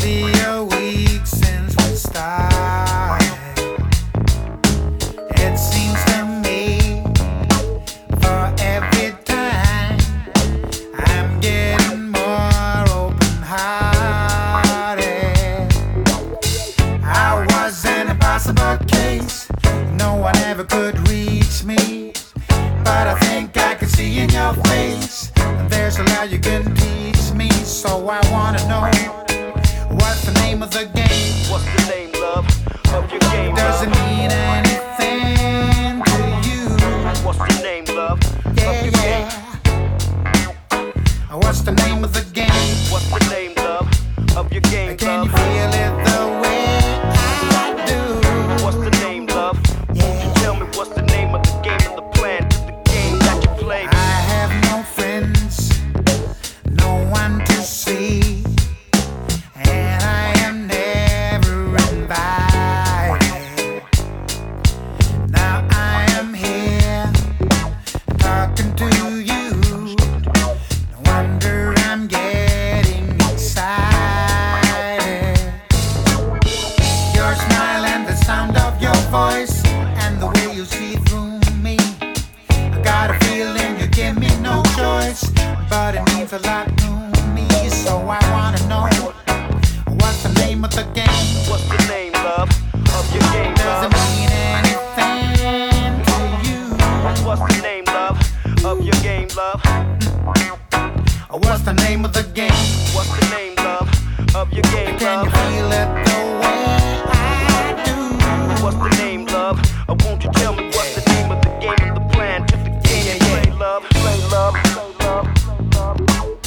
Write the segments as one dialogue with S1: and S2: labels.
S1: be a week since we started. It seems to me for every time I'm getting more open-hearted. I was an impossible case, no one ever could reach me, but I think I can see in your face there's a lot you can teach me. So I wanna know, what's the name of the game?
S2: What's the name, love, of your game?
S1: Does it mean anything to you?
S2: What's the name, love, of your game?
S1: What's the name of the game?
S2: What's the name, love, of your game,
S1: Can you
S2: love?
S1: feel it the way I do?
S2: What's the name, love? Won't you tell me what's the name of the game and the plan to the game that you play?
S1: I have no friends, no one to see, and I am never invited. Now I am here talking to you. No wonder I'm getting excited. Your smile and the sound of your voice and the way you see through me. I got a feeling you give me no choice, but it means a lot to me. So I wanna know, what's the name of the game?
S2: What's the name, love, of your game,
S1: Does it
S2: love?
S1: mean anything to you?
S2: What's the name, love, of your game, love?
S1: What's the name of the game?
S2: What's the name, love, of your game,
S1: Can you
S2: love?
S1: feel it the way I do?
S2: What's the name, love? Or won't you tell me what's the name of the game and the plan to the game and play, love, play, love, play, love, play, love.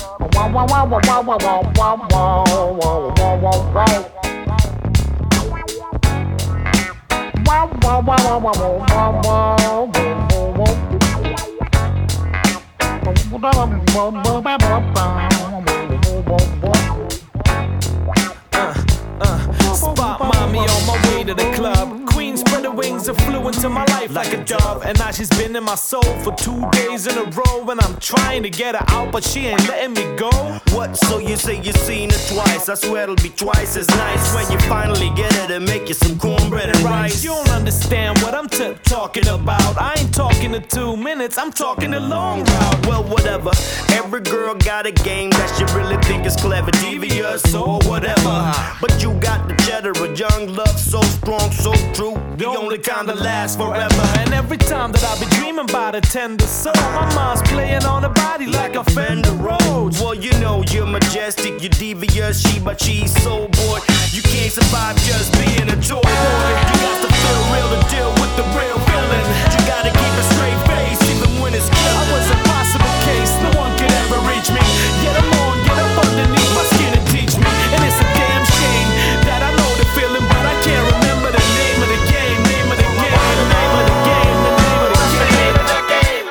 S3: Spot mommy on my way to the club. Queen spread her wings and flew into my life like a dove. And now she's been in my soul for 2 days in a row. And I'm trying to get her out, but she ain't letting me go.
S4: What? So you say you've seen her twice? I swear it'll be twice as nice when you finally get her to make you some cornbread and rice.
S3: You don't understand what I'm talking about. I ain't talking to 2 minutes, I'm talking the long route.
S4: Well, whatever. Every girl got a game that she really think is clever, devious or whatever. But you got the cheddar, a young love so strong, so true. The only kind that lasts forever.
S3: And every time that I be dreaming about a tender soul, my mind's playing on her body like a Fender Rhodes.
S4: Well, you know you're majestic, you're devious, but she's so bored. You can't survive just being a toy boy. You got to feel real to deal with the real villain. You gotta keep a straight face even when it's killing.
S3: I was a possible case, no one could ever reach me. Yet I'm on, get up underneath my skin and teach me. And it's a damn shame that I know the feeling, but I can't remember the name of the game. Name of the game, the name of the game, the name of the game.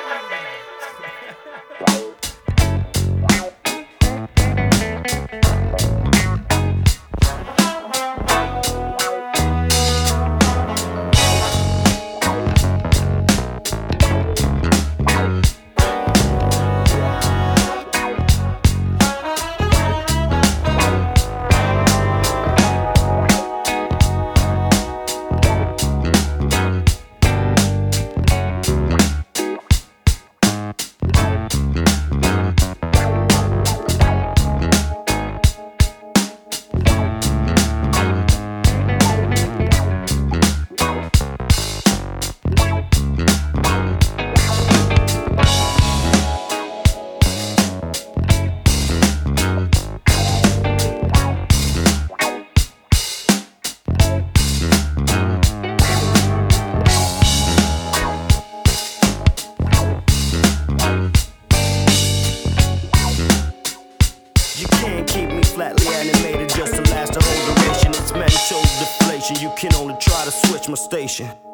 S4: flatly animated just to last the whole duration. It's mental deflation. You can only try to switch my station.